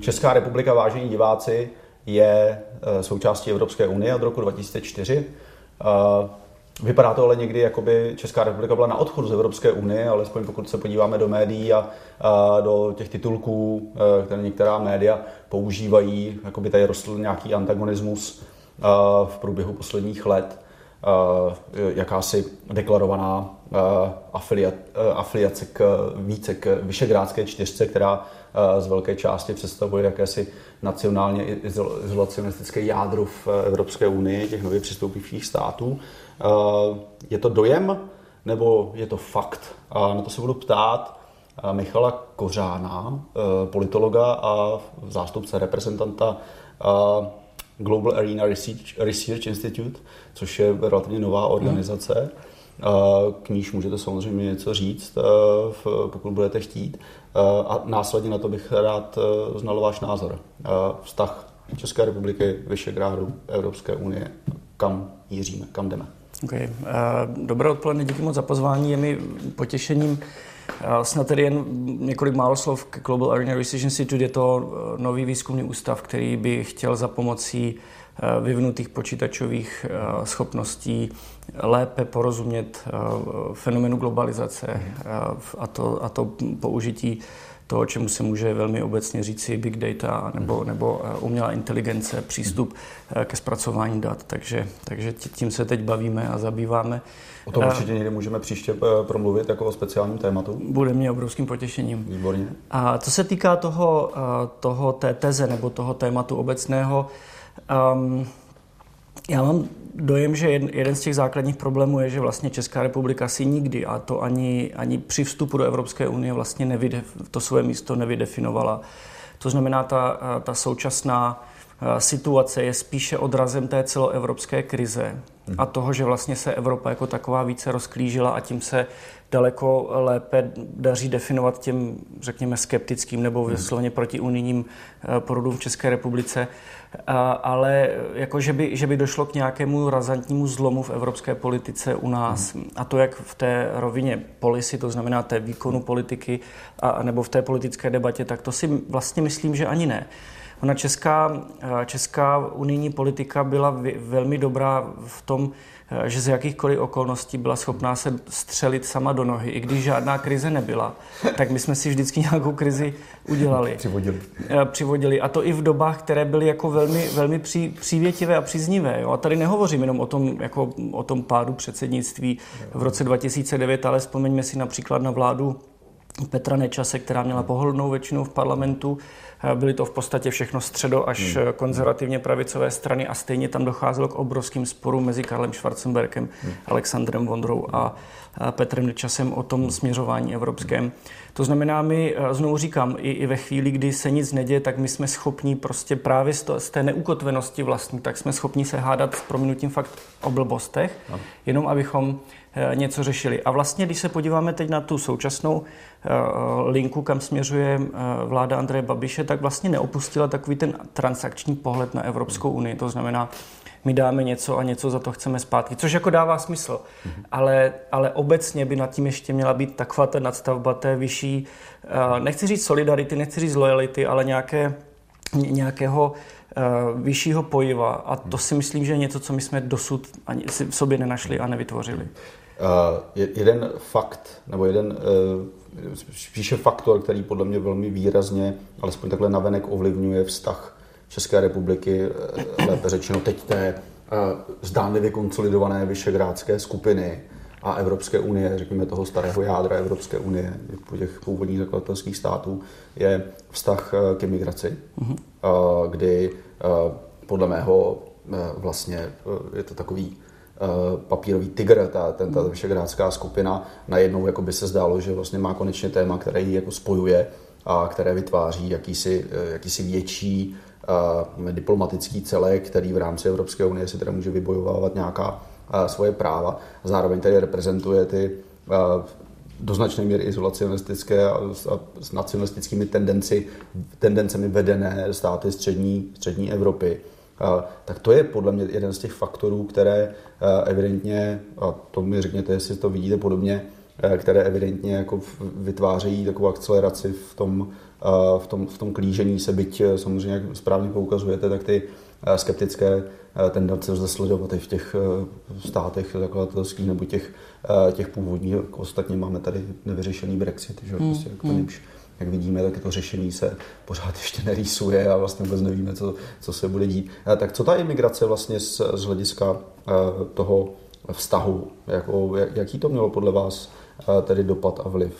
Česká republika, vážení diváci, je součástí Evropské unie od roku 2004. Vypadá to ale někdy, jako by Česká republika byla na odchodu z Evropské unie, alespoň pokud se podíváme do médií a do těch titulků, které některá média používají, jako by tady rostl nějaký antagonismus v průběhu posledních let, jakási deklarovaná afiliace k Visegrádské čtyřce, která z velké části představuje jakési nacionálně izolacionistické jádro v Evropské unii, těch nově přistoupivších států. Je to dojem, nebo je to fakt? A na to se budu ptát Michala Kořána, politologa a zástupce reprezentanta Global Arena Research Institute, což je relativně nová organizace. K níž můžete samozřejmě něco říct, pokud budete chtít. A následně na to bych rád znal váš názor. Vztah České republiky, Visegrádu, Evropské unie. Kam míříme, kam jdeme? Okay. Dobré odpoledne, díky moc za pozvání. Je mi potěšením snad tedy jen několik málo slov k Global Arena Research Institute. Je to nový výzkumný ústav, který by chtěl za pomocí vyvinutých počítačových schopností lépe porozumět fenoménu globalizace a to použití toho, čemu se může velmi obecně říci big data nebo umělá inteligence, přístup ke zpracování dat. Takže tím se teď bavíme a zabýváme. O tom určitě někdy můžeme příště promluvit jako o speciálním tématu. Bude mě obrovským potěšením. Výborně. A co se týká té teze nebo toho tématu obecného, já mám dojem, že jeden z těch základních problémů je, že vlastně Česká republika si nikdy, a to ani při vstupu do Evropské unie vlastně to své místo nevydefinovala. To znamená, ta současná situace je spíše odrazem té celoevropské krize a toho, že vlastně se Evropa jako taková více rozklížila a tím se daleko lépe daří definovat těm, řekněme, skeptickým nebo vysloveně protiunijním proudům v České republice. Ale jako, že by došlo k nějakému razantnímu zlomu v evropské politice u nás. A to jak v té rovině policy, to znamená té výkonu politiky, nebo v té politické debatě, tak to si vlastně myslím, že ani ne. Ona česká unijní politika byla velmi dobrá v tom, že z jakýchkoliv okolností byla schopná se střelit sama do nohy. I když žádná krize nebyla, tak my jsme si vždycky nějakou krizi udělali. Přivodili. A to i v dobách, které byly jako velmi, velmi přívětivé a příznivé. Jo? A tady nehovořím jenom o tom pádu předsednictví v roce 2009, ale vzpomeňme si například na vládu Petra Nečase, která měla pohodlnou většinu v parlamentu. Byly to v podstatě všechno středo až konzervativně pravicové strany a stejně tam docházelo k obrovským sporům mezi Karlem Schwarzenbergem, Alexandrem Vondrou a Petrem Nečasem o tom směřování evropském. To znamená, my, znovu říkám, i ve chvíli, kdy se nic neděje, tak my jsme schopni prostě právě z té neukotvenosti vlastní, tak jsme schopni se hádat s prominutím fakt o blbostech, jenom abychom něco řešili. A vlastně, když se podíváme teď na tu současnou linku, kam směřuje vláda Andreje Babiše, tak vlastně neopustila takový ten transakční pohled na Evropskou unii. To znamená, my dáme něco a něco za to chceme zpátky, což jako dává smysl. Ale obecně by nad tím ještě měla být taková ta nadstavba té vyšší, nechci říct solidarity, nechci říct lojality, ale nějakého vyššího pojiva. A to si myslím, že je něco, co my jsme dosud ani si v sobě nenašli a nevytvořili. Jeden fakt, nebo spíše faktor, který podle mě velmi výrazně, alespoň takhle navenek ovlivňuje vztah České republiky, lépe řečeno teď té zdánlivě konsolidované visegrádské skupiny a Evropské unie, řekněme toho starého jádra Evropské unie, po těch původních zakladatelských států, je vztah k imigraci, kdy podle mého vlastně je to takový papírový tygr, ta visegrádská skupina, najednou jako by se zdálo, že vlastně má konečně téma, které ji jako spojuje a které vytváří jakýsi větší diplomatický celek, který v rámci Evropské unie si teda může vybojovávat nějaká svoje práva. Zároveň tady reprezentuje ty do značné míry izolacionistické a s nacionalistickými tendencemi vedené státy střední Evropy. Tak to je podle mě jeden z těch faktorů, které evidentně, a to mi řekněte, jestli to vidíte podobně, které evidentně jako vytvářejí takovou akceleraci v tom klížení se, byť samozřejmě, jak správně poukazujete, tak ty skeptické tendence lze sledovat i v těch státech zakladatelských nebo těch původních. Ostatně máme tady nevyřešený Brexit, že prostě jak vidíme, tak to řešení se pořád ještě nerýsuje a vlastně vůbec nevíme, co se bude dít. Tak co ta imigrace vlastně z hlediska toho vztahu, jaký to mělo podle vás tedy dopad a vliv?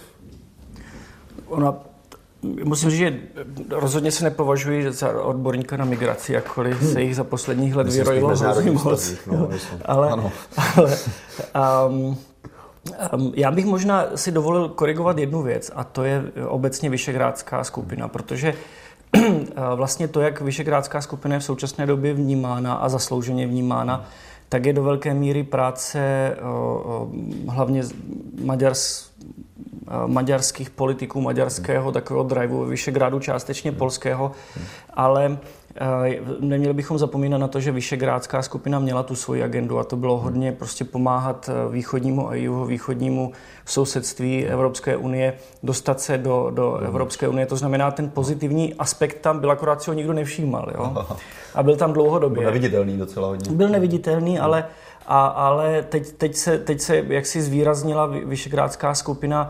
Musím říct, že rozhodně se nepovažuji za odborníka na migraci, jakkoliv se jich za posledních let vyrojilo hrozně moc. Já bych možná si dovolil korigovat jednu věc, a to je obecně Visegrádská skupina, protože vlastně to, jak Visegrádská skupina je v současné době vnímána a zaslouženě vnímána, tak je do velké míry práce hlavně maďarských politiků, maďarského takového driveu ve Visegrádu, částečně polského, ale neměli bychom zapomínat na to, že Visegrádská skupina měla tu svoji agendu a to bylo hodně prostě pomáhat východnímu a jihovýchodnímu sousedství Evropské unie dostat se do Evropské unie. To znamená, ten pozitivní aspekt tam byl, akorát si ho nikdo nevšímal. Jo? A byl tam dlouhodobě. Byl neviditelný docela hodně. Byl neviditelný, ale teď se jaksi zvýraznila Visegrádská skupina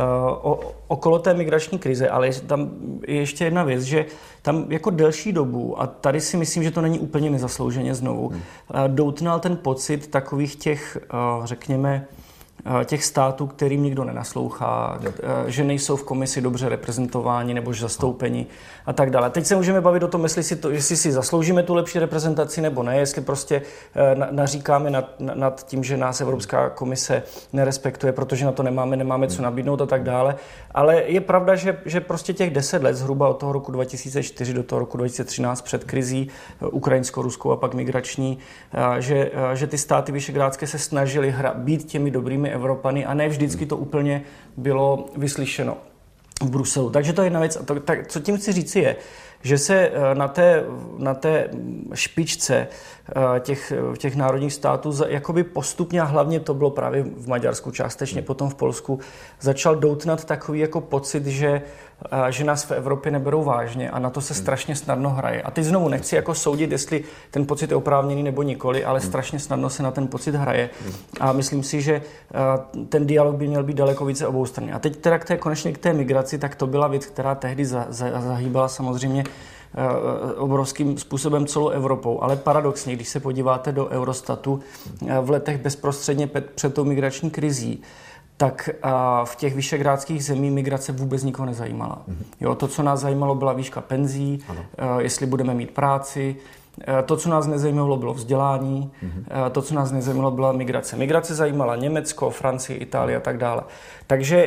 okolo té migrační krize, ale tam je ještě jedna věc, že tam jako delší dobu, a tady si myslím, že to není úplně nezaslouženě znovu, doutnal ten pocit takových těch, řekněme, těch států, kterým nikdo nenaslouchá, že nejsou v komisi dobře reprezentováni nebo zastoupeni a tak dále. Teď se můžeme bavit o tom, jestli si zasloužíme tu lepší reprezentaci nebo ne, jestli prostě naříkáme nad tím, že nás Evropská komise nerespektuje, protože na to nemáme co nabídnout a tak dále. Ale je pravda, že prostě těch 10 let, zhruba od toho roku 2004 do toho roku 2013 před krizí ukrajinsko-ruskou a pak migrační, že ty státy visegrádské se snažily být těmi dobrými Evropany a ne vždycky to úplně bylo vyslyšeno v Bruselu. Takže to je jedna věc. Tak, co tím chci říci je, že se na té špičce těch národních států jakoby postupně, a hlavně to bylo právě v Maďarsku, částečně potom v Polsku, začal doutnat takový jako pocit, že nás v Evropě neberou vážně a na to se strašně snadno hraje. A teď znovu nechci jako soudit, jestli ten pocit je oprávněný nebo nikoli, ale strašně snadno se na ten pocit hraje. A myslím si, že ten dialog by měl být daleko více oboustranný. A teď teda konečně k té migraci, tak to byla věc, která tehdy zahýbala samozřejmě obrovským způsobem celou Evropou. Ale paradoxně, když se podíváte do Eurostatu v letech bezprostředně před tou migrační krizí, tak v těch visegrádských zemích migrace vůbec nikoho nezajímala. Jo, to, co nás zajímalo, byla výška penzí, jestli budeme mít práci. To, co nás nezajímalo, bylo vzdělání. To, co nás nezajímalo, byla migrace. Migrace zajímala Německo, Francii, Itálii a tak dále. Takže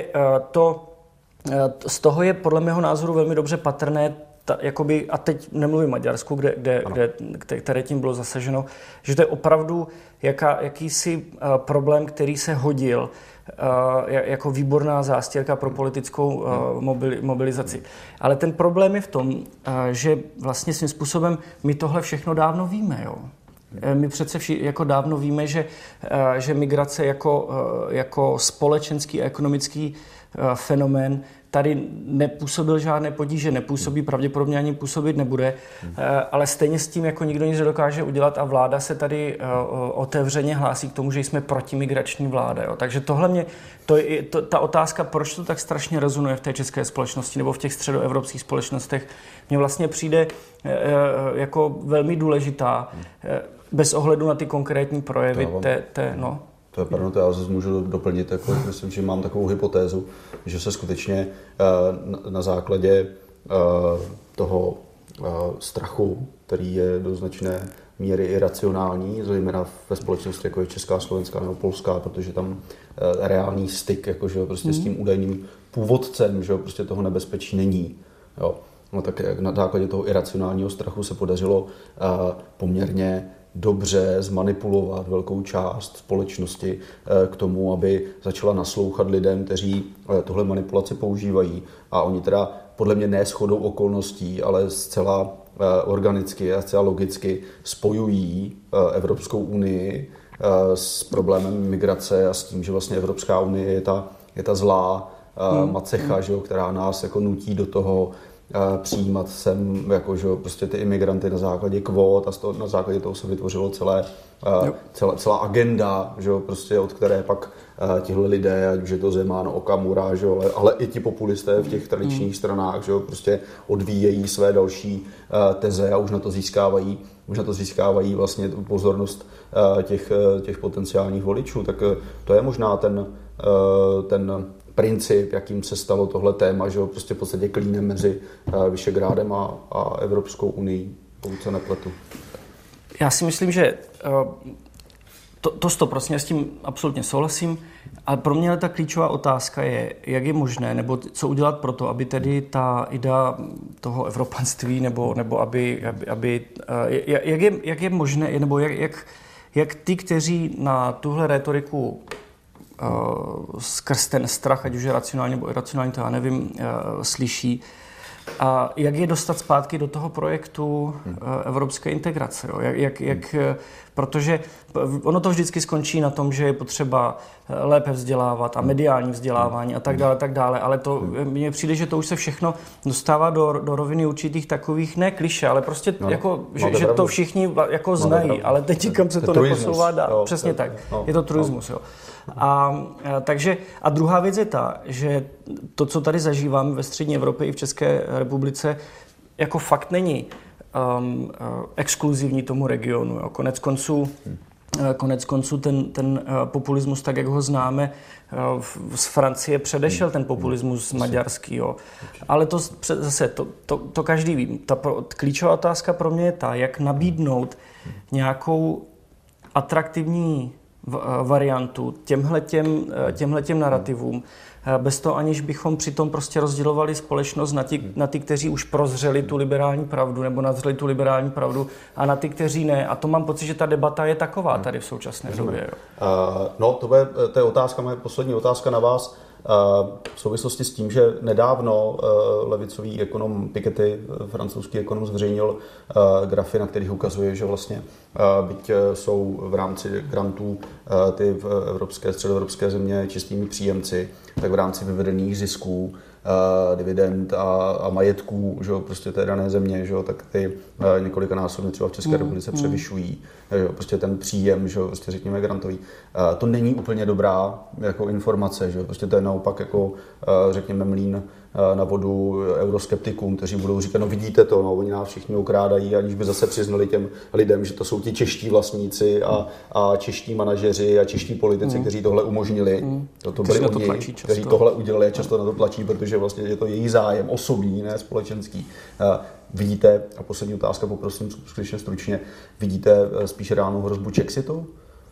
z toho je podle mého názoru velmi dobře patrné, a teď nemluvím Maďarsku, které tím bylo zasaženo, že to je opravdu jakýsi problém, který se hodil jako výborná zástěrka pro politickou mobilizaci. Ale ten problém je v tom, že vlastně svým způsobem my tohle všechno dávno víme. Jo? My přece jako dávno víme, že migrace jako společenský a ekonomický fenomén tady nepůsobil žádné potíže, nepůsobí, pravděpodobně ani působit nebude, ale stejně s tím jako nikdo nic nedokáže udělat a vláda se tady otevřeně hlásí k tomu, že jsme protimigrační vláda. Jo. Takže tohle ta otázka, proč to tak strašně rezonuje v té české společnosti nebo v těch středoevropských společnostech, mně vlastně přijde jako velmi důležitá, bez ohledu na ty konkrétní projevy To je pardon, to já zase můžu doplnit, jako, myslím, že mám takovou hypotézu, že se skutečně na základě toho strachu, který je do značné míry iracionální, zejména ve společnosti, jako je česká, slovenská nebo polská, protože tam reálný styk jakože, prostě s tím údajným původcem, že prostě toho nebezpečí není. Jo. No, tak na základě toho iracionálního strachu se podařilo poměrně dobře zmanipulovat velkou část společnosti k tomu, aby začala naslouchat lidem, kteří tohle manipulaci používají. A oni teda podle mě ne shodou okolností, ale zcela organicky a zcela logicky spojují Evropskou unii s problémem migrace a s tím, že vlastně Evropská unie je je ta zlá macecha, že jo, která nás jako nutí do toho přijímat sem jako, že prostě ty imigranty na základě kvót a na základě toho se vytvořilo celá agenda, že prostě, od které pak tihle lidé, ať už je to Zeman, Okamura, že ale i ti populisté v těch tradičních stranách, že prostě odvíjejí své další teze a už na to získávají vlastně pozornost těch potenciálních voličů. Tak to je možná ten princip, jakým se stalo tohle téma, že prostě v podstatě klínem mezi Visegrádem a Evropskou unii, pokud se nepletu. Já si myslím, že to 100%, s tím absolutně souhlasím, ale pro mě ta klíčová otázka je, jak je možné, nebo co udělat pro to, aby tedy ta idea toho evropanství, nebo aby jak je možné, nebo jak ty, kteří na tuhle rétoriku skrz ten strach, ať už je racionální nebo iracionální, to já nevím, slyší. A jak je dostat zpátky do toho projektu evropské integrace? Jo? Protože ono to vždycky skončí na tom, že je potřeba lépe vzdělávat a mediální vzdělávání a tak dále, ale to mně přijde, že to už se všechno dostává do roviny určitých takových, ne klišé, ale prostě že to všichni jako znají, ale teď kam se to neposouvá dál. Přesně tak. Je to truismus, jo. A druhá věc je ta, že to, co tady zažíváme ve střední Evropě i v České republice, jako fakt není exkluzivní tomu regionu. Jo. Konec konců ten populismus, tak jak ho známe, z Francie předešel ten populismus maďarský. Jo. Ale to zase, to každý ví. Ta klíčová otázka pro mě je ta, jak nabídnout nějakou atraktivní variantu těmhletěm narrativům, bez toho, aniž bychom přitom prostě rozdělovali společnost na ty, kteří už prozřeli tu liberální pravdu nebo nazřeli tu liberální pravdu a na ty, kteří ne. A to mám pocit, že ta debata je taková tady v současné době. Jo. To je otázka, moje poslední otázka na vás. V souvislosti s tím, že nedávno levicový ekonom Piketty, francouzský ekonom, zveřejnil grafy, na kterých ukazuje, že vlastně byť jsou v rámci grantů ty středoevropské země čistými příjemci, tak v rámci vyvedených zisků, dividend a majetků, že prostě té dané země, že tak ty několikanásobně třeba v České republice převyšují, že prostě ten příjem, že prostě řekněme grantový. To není úplně dobrá jako informace, že prostě to je naopak jako řekněme mlýn na vodu euroskeptikům, kteří budou říkat, no vidíte to, no, oni nás všichni okrádají, aniž by zase přiznali těm lidem, že to jsou ti čeští vlastníci a čeští manažeři a čeští politici, kteří tohle umožnili. To byli oni, kteří tohle udělali a často na to tlačí, protože vlastně je to jejich zájem osobní, ne společenský. Vidíte, a poslední otázka, poprosím skutečně stručně, vidíte spíše reálnou hrozbu Czexitu?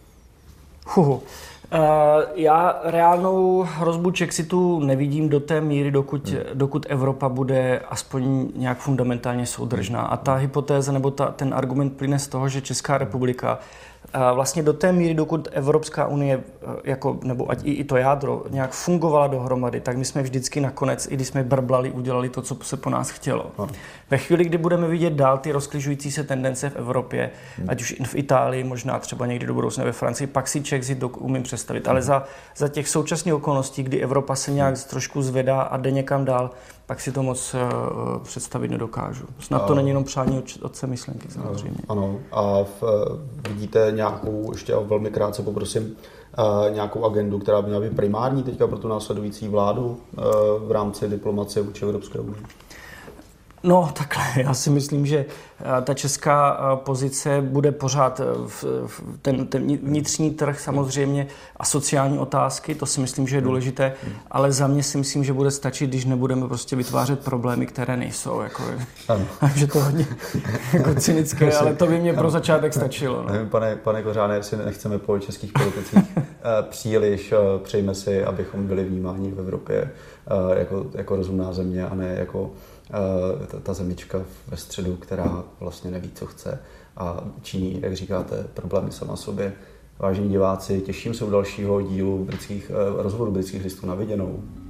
Já reálnou hrozbu Czexitu nevidím do té míry, dokud Evropa bude aspoň nějak fundamentálně soudržná. A ta hypotéza nebo ten argument plyne z toho, že Česká republika vlastně do té míry, dokud Evropská unie, nebo ať i to jádro nějak fungovala dohromady, tak my jsme vždycky nakonec, i když jsme brblali, udělali to, co se po nás chtělo. Ve chvíli, kdy budeme vidět dál ty rozkližující se tendence v Evropě, ať už v Itálii, možná třeba někdy do budoucna ve Francii, pak si Czexit umím představit. Ale za těch současných okolností, kdy Evropa se nějak trošku zvedá a jde někam dál, pak si to moc představit nedokážu. Snad to není jenom přání otce myšlenky, samozřejmě. Ano. A vidíte nějakou, ještě velmi krátce poprosím, nějakou agendu, která by měla být primární teďka pro tu následující vládu v rámci diplomacie vůči Evropské unii? No takhle, já si myslím, že ta česká pozice bude pořád ten vnitřní trh samozřejmě a sociální otázky, to si myslím, že je důležité, ale za mě si myslím, že bude stačit, když nebudeme prostě vytvářet problémy, které nejsou. Že to hodně jako cynické, ale to by mě pro začátek stačilo. No. Nevím, pane Kořáne, jestli nechceme po českých politicích příliš, přejme si, abychom byli vnímáni v Evropě jako rozumná země a ne jako ta zemička ve středu, která vlastně neví, co chce a činí, jak říkáte, problémy sama sobě. Vážení diváci, těším se u dalšího dílu rozhovoru Britských listů. Na viděnou.